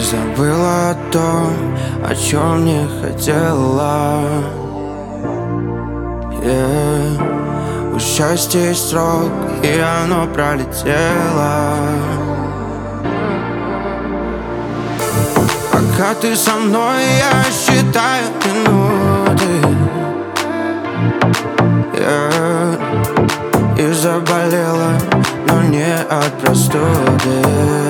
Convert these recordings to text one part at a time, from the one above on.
забыла о том, о чем не хотела. У счастья есть срок, и оно пролетело. Пока ты со мной, я считаю минуты. И заболела, но не от простуды.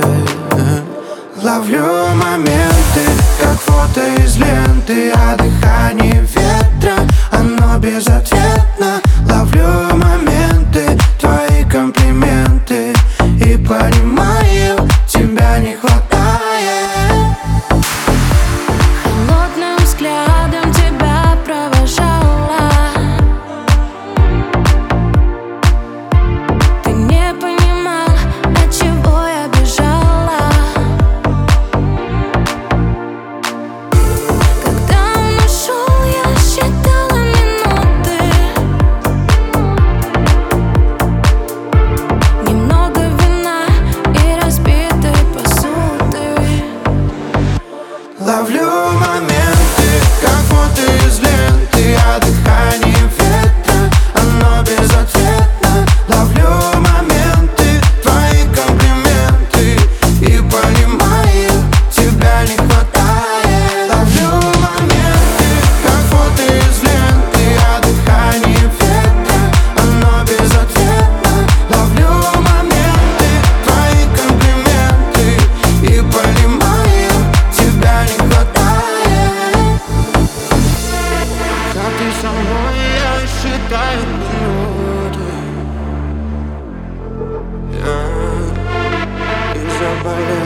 Ловлю моменты, как фото из ленты, о дыхании ветра, оно безответно. Ловлю моменты, твои комплименты, и понимаю, тебя не хватает. Холодным взглядом тебя провожала. Ты не понимал, от чего я бежала. Когда он ушел, я считала минуты. Немного вина и разбитой посуды. Ловлю моменты, как фото из ленты, о дыхании ветра, оно безответно. Ловлю моменты, твои комплименты, и понимаю, тебя не хватает. Ловлю моменты, как фото из ленты, о дыхании ветра, оно безответно. Ловлю моменты, твои комплименты, и понимаю, тебя не хватает. Когда ты со мной, я считаю минуты. И заболел.